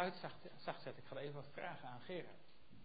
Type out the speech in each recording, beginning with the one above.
geluid zacht zetten. Ik ga even wat vragen aan Gerard.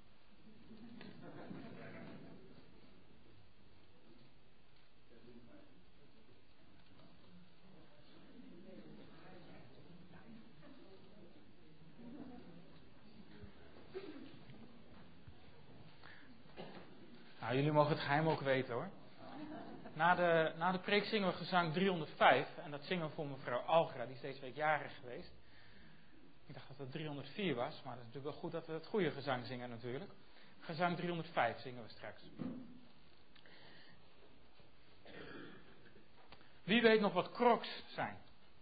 Nou, jullie mogen het geheim ook weten hoor. Na de preek zingen we gezang 305. En dat zingen we voor mevrouw Algra, die is deze week jarig geweest. Ik dacht dat het 304 was, maar het is natuurlijk wel goed dat we het goede gezang zingen natuurlijk. Gezang 305 zingen we straks. Wie weet nog wat crocs zijn?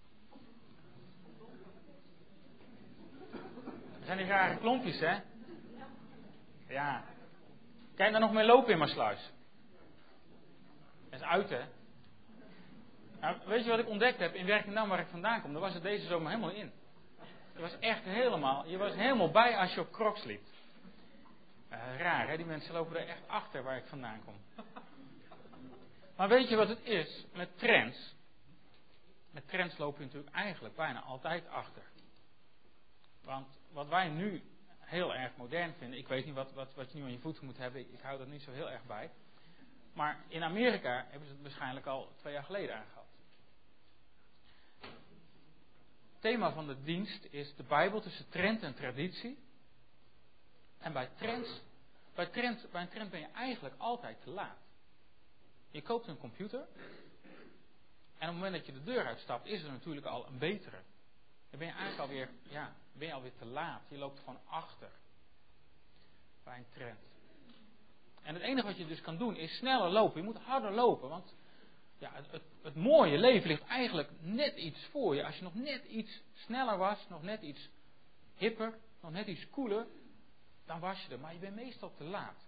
Dat zijn die rare klompjes, hè? Ja. Kan je daar nog mee lopen in Maassluis? Dat is uit, hè? Nou, weet je wat ik ontdekt heb? In Werkendam, waar ik vandaan kom, daar was het deze zomer helemaal in. Het was echt helemaal, je was helemaal bij als je op crocs liep. Raar, hè? Die mensen lopen er echt achter waar ik vandaan kom. Maar weet je wat het is? Met trends. Met trends loop je natuurlijk eigenlijk bijna altijd achter. Want wat wij nu heel erg modern vinden. Ik weet niet wat je nu aan je voeten moet hebben. Ik hou dat niet zo heel erg bij. Maar in Amerika hebben ze het waarschijnlijk al 2 jaar geleden aangehad. Het thema van de dienst is de Bijbel tussen trend en traditie. En bij een trend ben je eigenlijk altijd te laat. Je koopt een computer. En op het moment dat je de deur uitstapt, is er natuurlijk al een betere. Dan ben je eigenlijk alweer te laat. Je loopt gewoon achter. Bij een trend. En het enige wat je dus kan doen is sneller lopen. Je moet harder lopen. Want ja, het mooie leven ligt eigenlijk net iets voor je. Als je nog net iets sneller was, nog net iets hipper, nog net iets cooler, dan was je er. Maar je bent meestal te laat.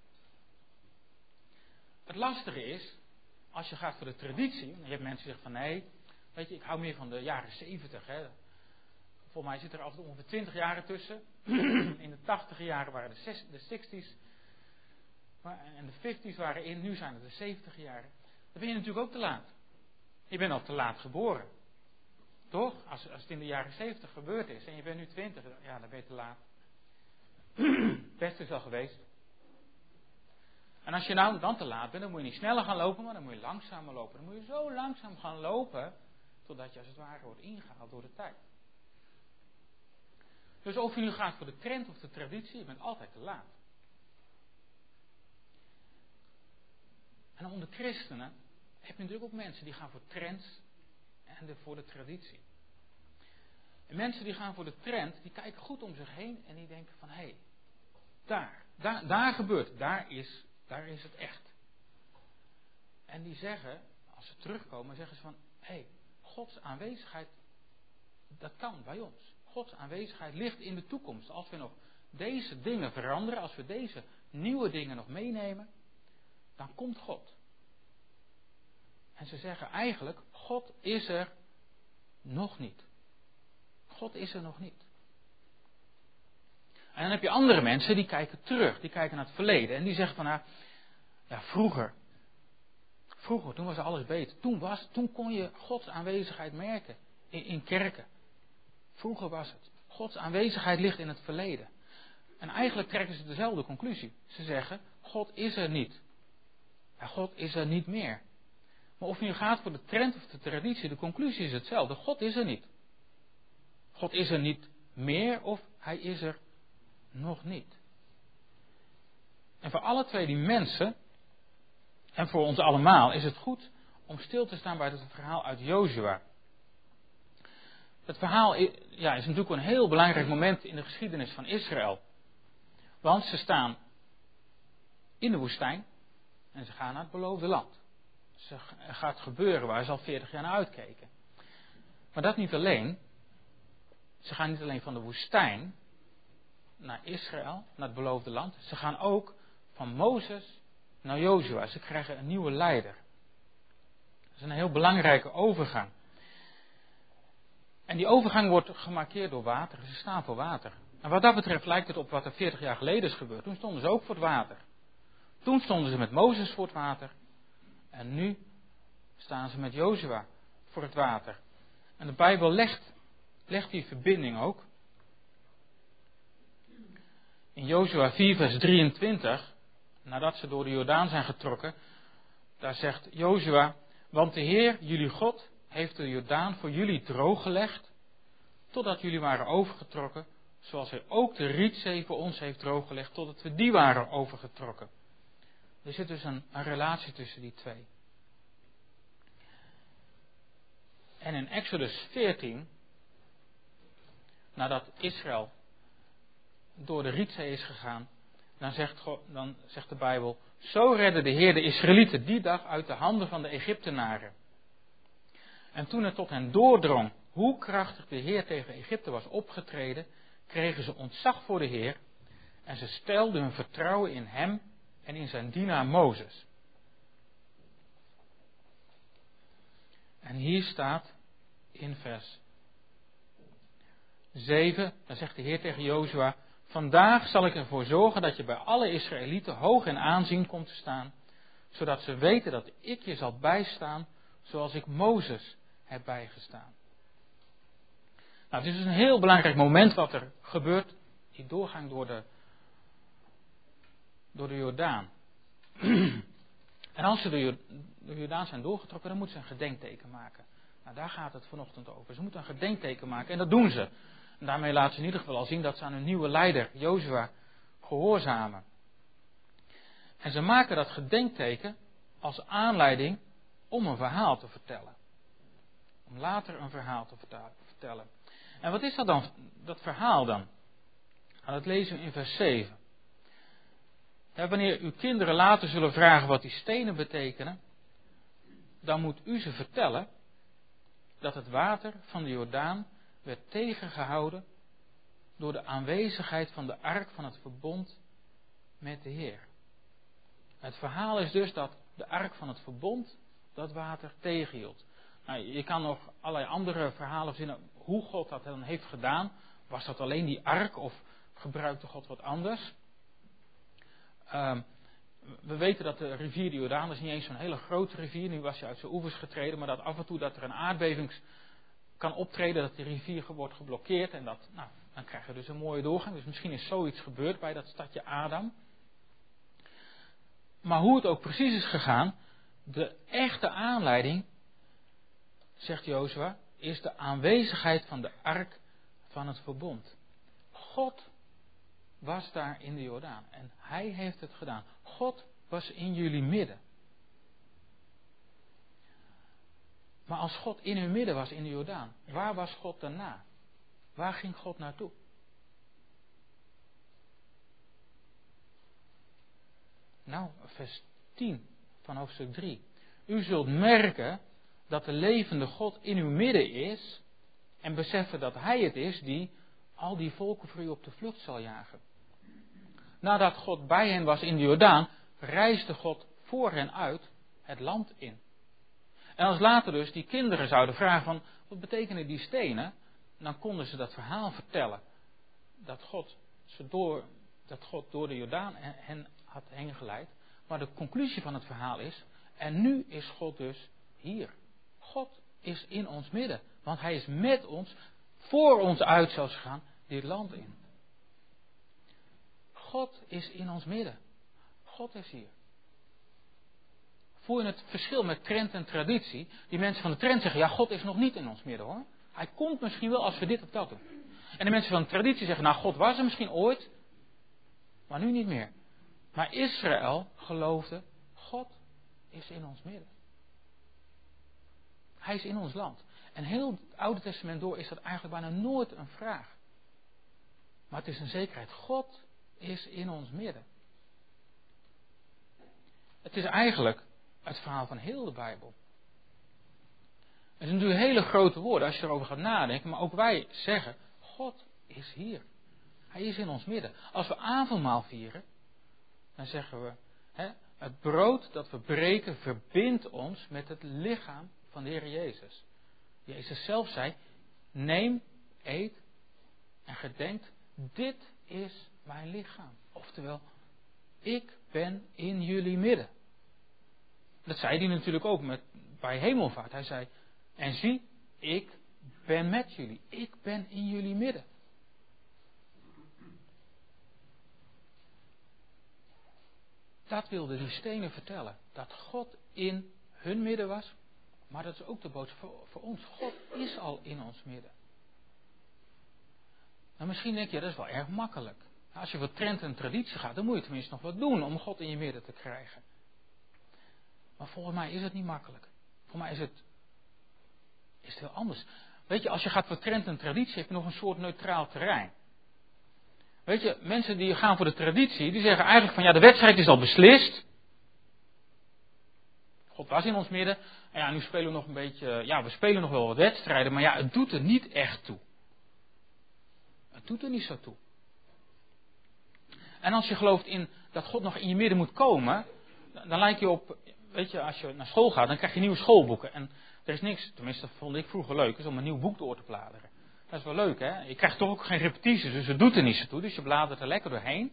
Het lastige is, als je gaat voor de traditie, je hebt mensen die zeggen van nee, weet je, ik hou meer van de jaren 70. Hè. Volgens mij zit er af en toe ongeveer 20 jaren tussen. In de 80 jaren waren de 60's. En de 50's waren in, nu zijn het de 70 jaren. Dan ben je natuurlijk ook te laat. Je bent al te laat geboren. Toch? Als het in de jaren 70 gebeurd is en je bent nu 20, ja, dan ben je te laat. Het beste is al geweest. En als je nou dan te laat bent, dan moet je niet sneller gaan lopen, maar dan moet je langzamer lopen. Dan moet je zo langzaam gaan lopen, totdat je als het ware wordt ingehaald door de tijd. Dus of je nu gaat voor de trend of de traditie, je bent altijd te laat. En onder christenen heb je natuurlijk ook mensen die gaan voor trends en voor de traditie. En mensen die gaan voor de trend, die kijken goed om zich heen en die denken van hé, daar gebeurt het, daar is het echt. En die zeggen, als ze terugkomen, zeggen ze van hé, Gods aanwezigheid, dat kan bij ons. Gods aanwezigheid ligt in de toekomst. Als we nog deze dingen veranderen, als we deze nieuwe dingen nog meenemen, dan komt God. En ze zeggen eigenlijk, God is er nog niet. God is er nog niet. En dan heb je andere mensen die kijken terug, die kijken naar het verleden. En die zeggen van, nou, ja, vroeger, toen was alles beter. Toen kon je Gods aanwezigheid merken in kerken. Vroeger was het. Gods aanwezigheid ligt in het verleden. En eigenlijk trekken ze dezelfde conclusie. Ze zeggen, God is er niet. Ja, God is er niet meer. Maar of je nu gaat voor de trend of de traditie, de conclusie is hetzelfde. God is er niet. God is er niet meer of hij is er nog niet. En voor alle twee die mensen, en voor ons allemaal, is het goed om stil te staan bij het verhaal uit Jozua. Het verhaal is natuurlijk een heel belangrijk moment in de geschiedenis van Israël. Want ze staan in de woestijn en ze gaan naar het beloofde land. Er gaat gebeuren waar ze al 40 jaar naar uitkeken. Maar dat niet alleen. Ze gaan niet alleen van de woestijn naar Israël, naar het beloofde land. Ze gaan ook van Mozes naar Jozua. Ze krijgen een nieuwe leider. Dat is een heel belangrijke overgang. En die overgang wordt gemarkeerd door water. Ze staan voor water. En wat dat betreft lijkt het op wat er 40 jaar geleden is gebeurd. Toen stonden ze ook voor het water. Toen stonden ze met Mozes voor het water. En nu staan ze met Jozua voor het water. En de Bijbel legt die verbinding ook. In Jozua 4 vers 23, nadat ze door de Jordaan zijn getrokken, daar zegt Jozua, want de Heer, jullie God, heeft de Jordaan voor jullie drooggelegd, totdat jullie waren overgetrokken, zoals hij ook de Rietzee voor ons heeft drooggelegd, totdat we die waren overgetrokken. Er zit dus een relatie tussen die twee. En in Exodus 14, nadat Israël door de Rietzee is gegaan, dan zegt de Bijbel, zo redde de Heer de Israëlieten die dag uit de handen van de Egyptenaren. En toen het tot hen doordrong hoe krachtig de Heer tegen Egypte was opgetreden, kregen ze ontzag voor de Heer en ze stelden hun vertrouwen in hem en in zijn dienaar Mozes. En hier staat in vers 7, dan zegt de Heer tegen Jozua, vandaag zal ik ervoor zorgen dat je bij alle Israëlieten hoog in aanzien komt te staan, zodat ze weten dat ik je zal bijstaan zoals ik Mozes heb bijgestaan. Nou, het is dus een heel belangrijk moment wat er gebeurt, die doorgang door de Jordaan. En als ze de Jordaan zijn doorgetrokken, dan moeten ze een gedenkteken maken. Nou, daar gaat het vanochtend over. Ze moeten een gedenkteken maken en dat doen ze. En daarmee laten ze in ieder geval al zien dat ze aan hun nieuwe leider, Jozua, gehoorzamen. En ze maken dat gedenkteken als aanleiding om een verhaal te vertellen. Om later een verhaal te vertellen. En wat is dat dan, dat verhaal dan? Nou, dat lezen we in vers 7. Ja, wanneer uw kinderen later zullen vragen wat die stenen betekenen, dan moet u ze vertellen dat het water van de Jordaan werd tegengehouden door de aanwezigheid van de ark van het verbond met de Heer. Het verhaal is dus dat de ark van het verbond dat water tegenhield. Nou, je kan nog allerlei andere verhalen verzinnen hoe God dat dan heeft gedaan. Was dat alleen die ark of gebruikte God wat anders? We weten dat de rivier de Jordaan, dat is niet eens zo'n hele grote rivier, nu was hij uit zijn oevers getreden, maar dat af en toe dat er een aardbeving kan optreden, dat de rivier wordt geblokkeerd en dat, nou, dan krijg je dus een mooie doorgang. Dus misschien is zoiets gebeurd bij dat stadje Adam. Maar hoe het ook precies is gegaan, de echte aanleiding, zegt Jozua, is de aanwezigheid van de ark van het verbond. God was daar in de Jordaan en hij heeft het gedaan. God was in jullie midden. Maar als God in hun midden was in de Jordaan, waar was God daarna? Waar ging God naartoe? Nou, vers 10 van hoofdstuk 3. U zult merken dat de levende God in uw midden is en beseffen dat hij het is die al die volken voor u op de vlucht zal jagen. Nadat God bij hen was in de Jordaan, reisde God voor hen uit het land in. En als later dus die kinderen zouden vragen van, wat betekenen die stenen? Dan konden ze dat verhaal vertellen. Dat God door de Jordaan hen had heen geleid. Maar de conclusie van het verhaal is, en nu is God dus hier. God is in ons midden. Want hij is met ons, voor ons uit zelfs gegaan, dit land in. God is in ons midden. God is hier. Voel je het verschil met trend en traditie? Die mensen van de trend zeggen, ja, God is nog niet in ons midden hoor. Hij komt misschien wel als we dit of dat doen. En de mensen van de traditie zeggen, nou, God was er misschien ooit, maar nu niet meer. Maar Israël geloofde, God is in ons midden. Hij is in ons land. En heel het Oude Testament door is dat eigenlijk bijna nooit een vraag. Maar het is een zekerheid, God is in ons midden. Het is eigenlijk het verhaal van heel de Bijbel. Het zijn natuurlijk hele grote woorden als je erover gaat nadenken, maar ook wij zeggen, God is hier. Hij is in ons midden. Als we avondmaal vieren, dan zeggen we, het brood dat we breken verbindt ons met het lichaam van de Heer Jezus. Jezus zelf zei, neem, eet en gedenkt, dit is mijn lichaam. Oftewel, ik ben in jullie midden. Dat zei hij natuurlijk ook bij hemelvaart. Hij zei, en zie, ik ben met jullie. Ik ben in jullie midden. Dat wilden die stenen vertellen. Dat God in hun midden was. Maar dat is ook de boodschap voor ons. God is al in ons midden. Nou, misschien denk je, dat is wel erg makkelijk. Als je voor trend en traditie gaat, dan moet je tenminste nog wat doen om God in je midden te krijgen. Maar volgens mij is het niet makkelijk. Volgens mij is het heel anders. Weet je, als je gaat voor trend en traditie, heb je nog een soort neutraal terrein. Weet je, mensen die gaan voor de traditie, die zeggen eigenlijk van ja, de wedstrijd is al beslist. God was in ons midden. En ja, nu spelen we nog een beetje, ja, we spelen nog wel wat wedstrijden, maar ja, het doet er niet echt toe. Het doet er niet zo toe. En als je gelooft in dat God nog in je midden moet komen, dan lijkt je op, weet je, als je naar school gaat, dan krijg je nieuwe schoolboeken. En er is niks, tenminste dat vond ik vroeger leuk, is om een nieuw boek door te bladeren. Dat is wel leuk, hè? Je krijgt toch ook geen repetities, dus het doet er niet zo toe. Dus je bladert er lekker doorheen.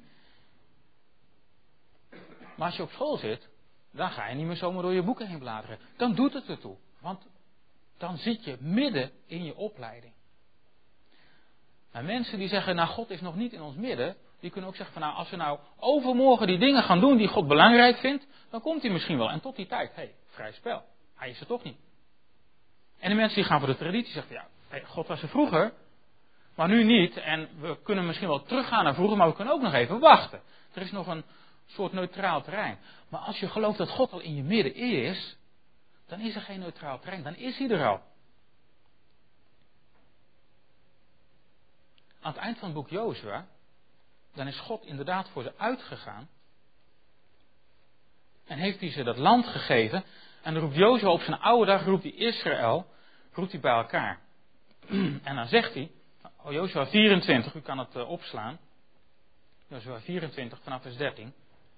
Maar als je op school zit, dan ga je niet meer zomaar door je boeken heen bladeren. Dan doet het ertoe. Want dan zit je midden in je opleiding. En mensen die zeggen, nou God is nog niet in ons midden, die kunnen ook zeggen van nou, als we nou overmorgen die dingen gaan doen die God belangrijk vindt, dan komt hij misschien wel. En tot die tijd, vrij spel. Hij is er toch niet. En de mensen die gaan voor de traditie zeggen, ja, God was er vroeger, maar nu niet. En we kunnen misschien wel teruggaan naar vroeger, maar we kunnen ook nog even wachten. Er is nog een soort neutraal terrein. Maar als je gelooft dat God al in je midden is, dan is er geen neutraal terrein. Dan is hij er al. Aan het eind van het boek Jozua, dan is God inderdaad voor ze uitgegaan. En heeft hij ze dat land gegeven. En dan roept Jozua op zijn oude dag, roept hij Israël, roept hij bij elkaar. En dan zegt hij, Jozua 24, u kan het opslaan. Jozua 24 vanaf vers 13.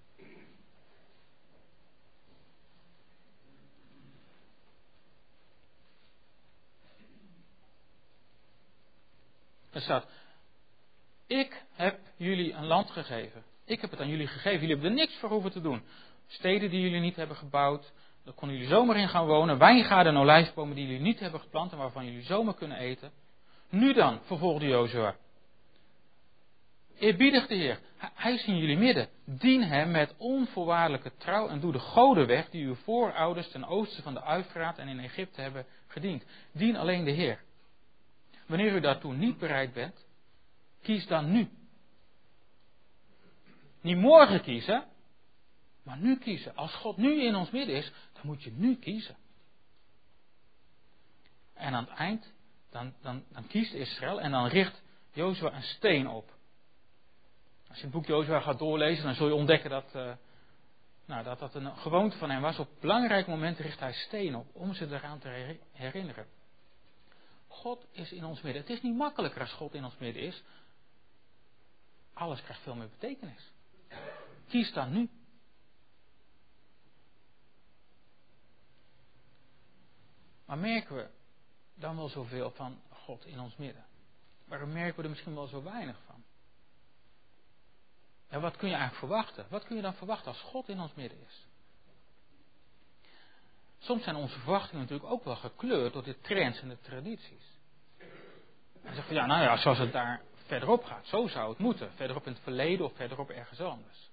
Er staat, ik heb jullie een land gegeven. Ik heb het aan jullie gegeven. Jullie hebben er niks voor hoeven te doen. Steden die jullie niet hebben gebouwd. Daar konden jullie zomaar in gaan wonen. Wijngaarden en olijfbomen die jullie niet hebben geplant en waarvan jullie zomaar kunnen eten. Nu dan, vervolgde Jozua. Eerbiedig de Heer. Hij is in jullie midden. Dien hem met onvoorwaardelijke trouw en doe de goden weg die uw voorouders ten oosten van de Uifraat en in Egypte hebben gediend. Dien alleen de Heer. Wanneer u daartoe niet bereid bent, kies dan nu. Niet morgen kiezen, maar nu kiezen. Als God nu in ons midden is, dan moet je nu kiezen. En aan het eind, dan kiest Israël en dan richt Jozua een steen op. Als je het boek Jozua gaat doorlezen, dan zul je ontdekken dat een gewoonte van hem was. Op belangrijke momenten richt hij steen op, om ze eraan te herinneren. God is in ons midden. Het is niet makkelijker als God in ons midden is. Alles krijgt veel meer betekenis. Kies dan nu. Maar merken we dan wel zoveel van God in ons midden? Waarom merken we er misschien wel zo weinig van? En wat kun je eigenlijk verwachten? Wat kun je dan verwachten als God in ons midden is? Soms zijn onze verwachtingen natuurlijk ook wel gekleurd door de trends en de tradities. En zeggen van ja, zoals het daar verderop gaat, zo zou het moeten. Verderop in het verleden of verderop ergens anders.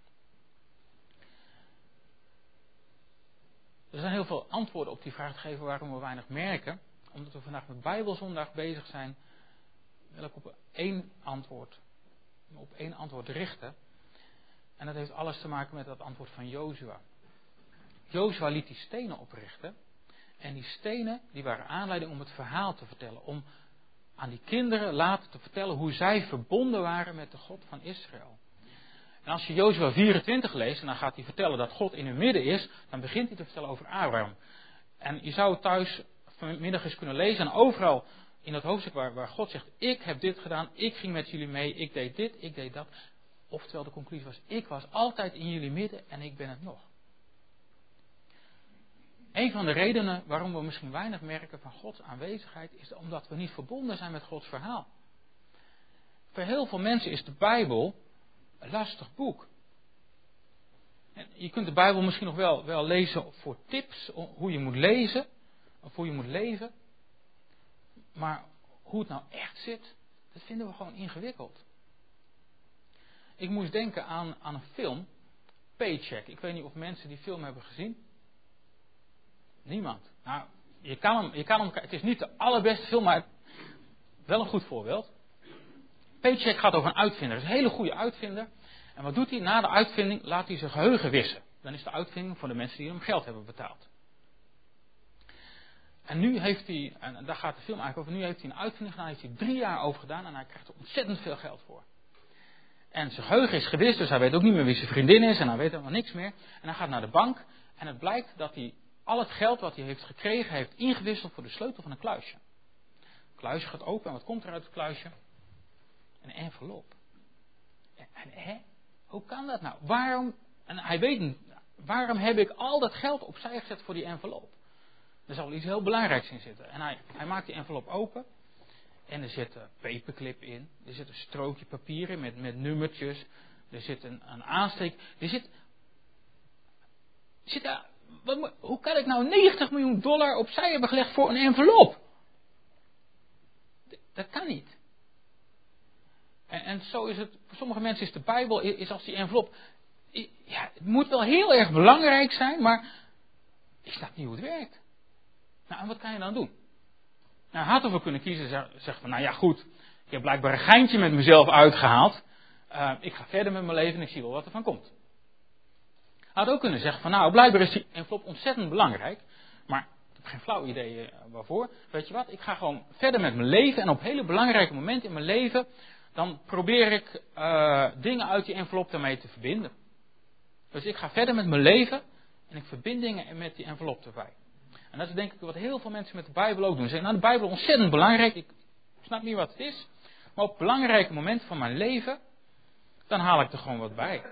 Er zijn heel veel antwoorden op die vraag te geven waarom we weinig merken. Omdat we vandaag met Bijbelzondag bezig zijn, wil ik op één antwoord richten. En dat heeft alles te maken met dat antwoord van Jozua. Jozua liet die stenen oprichten. En die stenen die waren aanleiding om het verhaal te vertellen. Om aan die kinderen later te vertellen hoe zij verbonden waren met de God van Israël. En als je Jozua 24 leest, en dan gaat hij vertellen dat God in hun midden is, dan begint hij te vertellen over Abraham. En je zou het thuis vanmiddag eens kunnen lezen, en overal in dat hoofdstuk waar God zegt, ik heb dit gedaan, ik ging met jullie mee, ik deed dit, ik deed dat. Oftewel de conclusie was, ik was altijd in jullie midden en ik ben het nog. Een van de redenen waarom we misschien weinig merken van Gods aanwezigheid is omdat we niet verbonden zijn met Gods verhaal. Voor heel veel mensen is de Bijbel een lastig boek. En je kunt de Bijbel misschien nog wel lezen voor tips, hoe je moet lezen, of hoe je moet leven. Maar hoe het nou echt zit, dat vinden we gewoon ingewikkeld. Ik moest denken aan een film, Paycheck. Ik weet niet of mensen die film hebben gezien. Niemand. Nou, je kan hem, het is niet de allerbeste film, maar wel een goed voorbeeld. Paycheck gaat over een uitvinder. Het is een hele goede uitvinder. En wat doet hij? Na de uitvinding laat hij zijn geheugen wissen. Dan is de uitvinding voor de mensen die hem geld hebben betaald. En nu heeft hij, en daar gaat de film eigenlijk over, nu heeft hij een uitvinding gedaan, heeft hij 3 jaar over gedaan en hij krijgt er ontzettend veel geld voor. En zijn geheugen is gewist, dus hij weet ook niet meer wie zijn vriendin is en hij weet helemaal niks meer. En hij gaat naar de bank en het blijkt dat hij al het geld wat hij heeft gekregen, heeft ingewisseld voor de sleutel van een kluisje. Het kluisje gaat open en wat komt er uit het kluisje? Een envelop. En hoe kan dat nou? Waarom heb ik al dat geld opzij gezet voor die envelop? Er zal iets heel belangrijks in zitten. En hij maakt die envelop open. En er zit een paperclip in. Er zit een strookje papier in met nummertjes. Er zit een aansteek. Hoe kan ik nou $90 miljoen opzij hebben gelegd voor een envelop? Dat kan niet. En zo is het, voor sommige mensen is de Bijbel is als die envelop. Ja, het moet wel heel erg belangrijk zijn, maar ik snap niet hoe het werkt. Nou, en wat kan je dan doen? Nou, hij had ervoor kunnen kiezen en zeggen van, nou ja goed, ik heb blijkbaar een geintje met mezelf uitgehaald. Ik ga verder met mijn leven en ik zie wel wat er van komt. Hij had ook kunnen zeggen van, nou blijkbaar is die envelop ontzettend belangrijk, maar ik heb geen flauw idee waarvoor. Weet je wat, ik ga gewoon verder met mijn leven en op hele belangrijke momenten in mijn leven, dan probeer ik dingen uit die envelop daarmee te verbinden. Dus ik ga verder met mijn leven en ik verbind dingen met die envelop erbij. En dat is denk ik wat heel veel mensen met de Bijbel ook doen. Ze zeggen, nou de Bijbel is ontzettend belangrijk, ik snap niet wat het is. Maar op belangrijke momenten van mijn leven, dan haal ik er gewoon wat bij.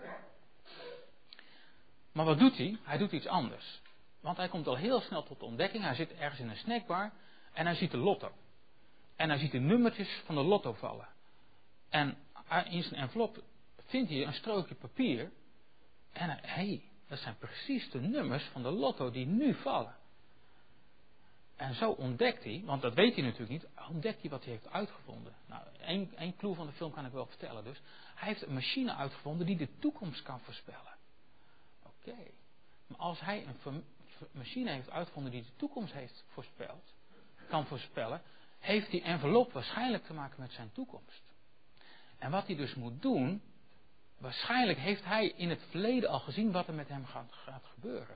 Maar wat doet hij? Hij doet iets anders. Want hij komt al heel snel tot de ontdekking. Hij zit ergens in een snackbar en hij ziet de lotto. En hij ziet de nummertjes van de lotto vallen. En in zijn envelop vindt hij een strookje papier. En dat zijn precies de nummers van de lotto die nu vallen. En zo ontdekt hij, want dat weet hij natuurlijk niet, ontdekt hij wat hij heeft uitgevonden. Nou, één clue van de film kan ik wel vertellen dus. Hij heeft een machine uitgevonden die de toekomst kan voorspellen. Oké. Maar als hij een machine heeft uitgevonden die de toekomst kan voorspellen, heeft die envelop waarschijnlijk te maken met zijn toekomst. En wat hij dus moet doen, waarschijnlijk heeft hij in het verleden al gezien wat er met hem gaat gebeuren.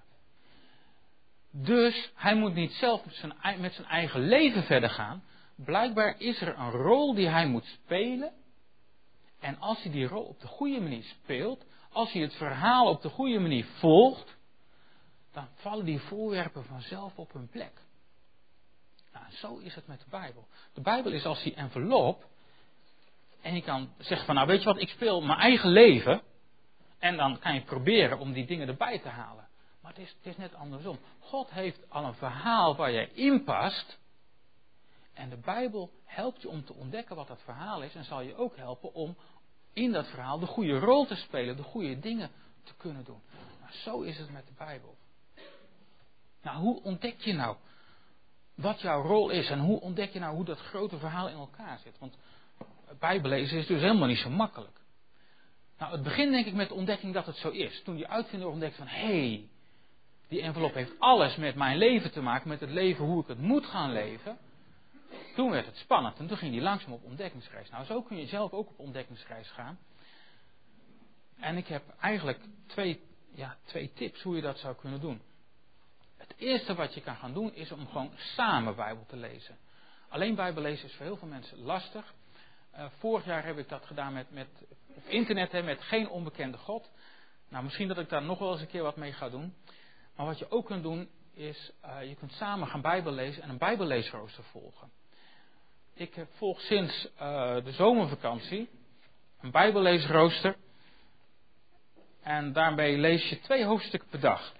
Dus hij moet niet zelf met zijn eigen leven verder gaan. Blijkbaar is er een rol die hij moet spelen. En als hij die rol op de goede manier speelt, als hij het verhaal op de goede manier volgt, dan vallen die voorwerpen vanzelf op hun plek. Nou, zo is het met de Bijbel. De Bijbel is als die envelop. En je kan zeggen van, nou weet je wat, ik speel mijn eigen leven. En dan kan je proberen om die dingen erbij te halen. Maar het is net andersom. God heeft al een verhaal waar jij in past. En de Bijbel helpt je om te ontdekken wat dat verhaal is. En zal je ook helpen om in dat verhaal de goede rol te spelen. De goede dingen te kunnen doen. Nou, zo is het met de Bijbel. Nou, hoe ontdek je nou wat jouw rol is? En hoe ontdek je nou hoe dat grote verhaal in elkaar zit? Want Bijbel lezen is dus helemaal niet zo makkelijk. Nou, het begint denk ik met de ontdekking dat het zo is. Toen die uitvinder ontdekte van, hé, die envelop heeft alles met mijn leven te maken, met het leven hoe ik het moet gaan leven. Toen werd het spannend en toen ging hij langzaam op ontdekkingsreis. Nou, zo kun je zelf ook op ontdekkingsreis gaan. En ik heb eigenlijk twee tips hoe je dat zou kunnen doen. Het eerste wat je kan gaan doen is om gewoon samen Bijbel te lezen. Alleen Bijbel lezen is voor heel veel mensen lastig. Vorig jaar heb ik dat gedaan met op internet, met Geen Onbekende God. Nou, misschien dat ik daar nog wel eens een keer wat mee ga doen. Maar wat je ook kunt doen is, je kunt samen gaan Bijbel lezen en een Bijbelleesrooster volgen. Ik volg sinds de zomervakantie een Bijbelleesrooster. En daarbij lees je 2 hoofdstukken per dag.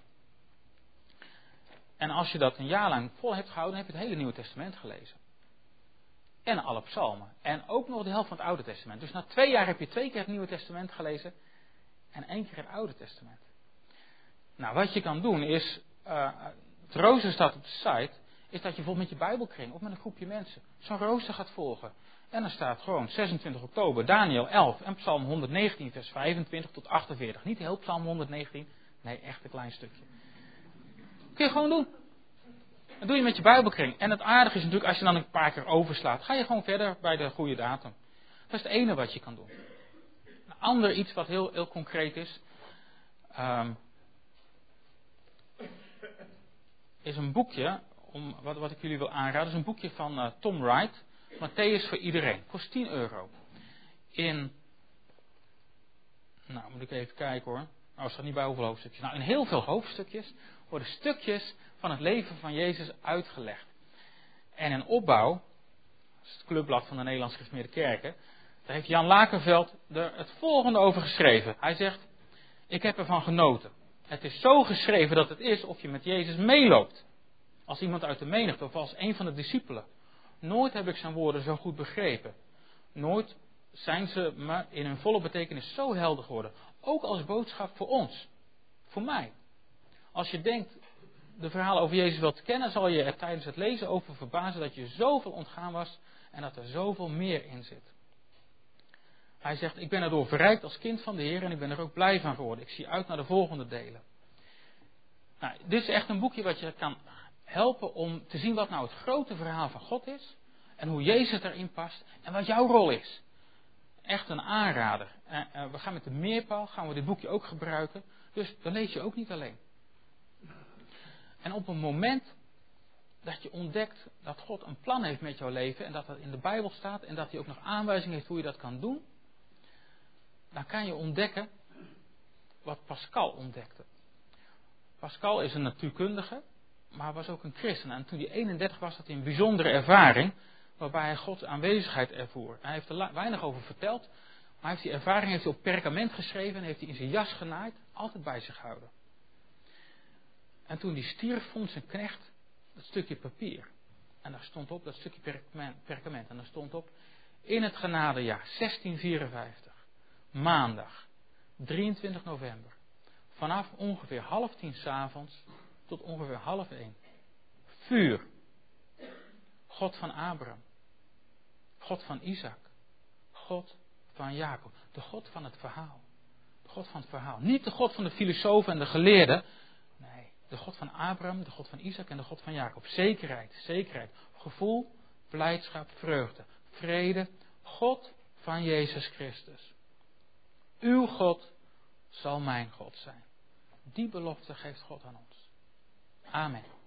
En als je dat een jaar lang vol hebt gehouden, dan heb je het hele Nieuwe Testament gelezen. En alle psalmen. En ook nog de helft van het Oude Testament. Dus na 2 jaar heb je 2 keer het Nieuwe Testament gelezen. En 1 keer het Oude Testament. Nou, wat je kan doen is, het rooster staat op de site. is dat je bijvoorbeeld met je Bijbelkring of met een groepje mensen zo'n rooster gaat volgen. En dan staat gewoon 26 oktober, Daniël 11 en Psalm 119, vers 25 tot 48. Niet heel Psalm 119, nee, echt een klein stukje. Kun je gewoon doen. Dat doe je met je Bijbelkring. En het aardige is natuurlijk, als je dan een paar keer overslaat, ga je gewoon verder bij de goede datum. Dat is het ene wat je kan doen. Een ander iets wat heel concreet is, is een boekje, wat ik jullie wil aanraden. Dat is een boekje van Tom Wright, Matthäus voor iedereen. Kost 10 euro. Moet ik even kijken hoor. Het staat niet bij hoeveel hoofdstukjes. In heel veel hoofdstukjes worden stukjes van het leven van Jezus uitgelegd. En in opbouw, dat is het clubblad van de Nederlandse Gereformeerde Kerken, daar heeft Jan Lakenveld er het volgende over geschreven. Hij zegt, ik heb ervan genoten. Het is zo geschreven dat het is of je met Jezus meeloopt. Als iemand uit de menigte of als een van de discipelen. Nooit heb ik zijn woorden zo goed begrepen. Nooit zijn ze maar in hun volle betekenis zo helder geworden. Ook als boodschap voor ons. Voor mij. Als je denkt de verhalen over Jezus wel te kennen, zal je er tijdens het lezen over verbazen dat je zoveel ontgaan was en dat er zoveel meer in zit. Hij zegt, ik ben erdoor verrijkt als kind van de Heer en ik ben er ook blij van geworden. Ik zie uit naar de volgende delen. Dit is echt een boekje wat je kan helpen om te zien wat nou het grote verhaal van God is. En hoe Jezus erin past. En wat jouw rol is. Echt een aanrader. We gaan met de meerpaal, gaan we dit boekje ook gebruiken. Dus dan lees je ook niet alleen. En op een moment dat je ontdekt dat God een plan heeft met jouw leven. En dat dat in de Bijbel staat. En dat hij ook nog aanwijzingen heeft hoe je dat kan doen. Dan kan je ontdekken wat Pascal ontdekte. Pascal is een natuurkundige, maar was ook een christen. En toen hij 31 was, had hij een bijzondere ervaring, waarbij hij Gods aanwezigheid ervoer. Hij heeft er weinig over verteld, maar hij heeft die ervaring op perkament geschreven en heeft hij in zijn jas genaaid, altijd bij zich gehouden. En toen hij stierf, vond zijn knecht dat stukje papier. En daar stond op, dat stukje perkament, en daar stond op, in het genadejaar 1654, maandag, 23 november. Vanaf ongeveer 9:30 s'avonds tot ongeveer 12:30. Vuur. God van Abraham. God van Isaac. God van Jacob. De God van het verhaal. De God van het verhaal. Niet de God van de filosofen en de geleerden. Nee, de God van Abraham, de God van Isaac en de God van Jacob. Zekerheid, zekerheid. Gevoel, blijdschap, vreugde. Vrede. God van Jezus Christus. Uw God zal mijn God zijn. Die belofte geeft God aan ons. Amen.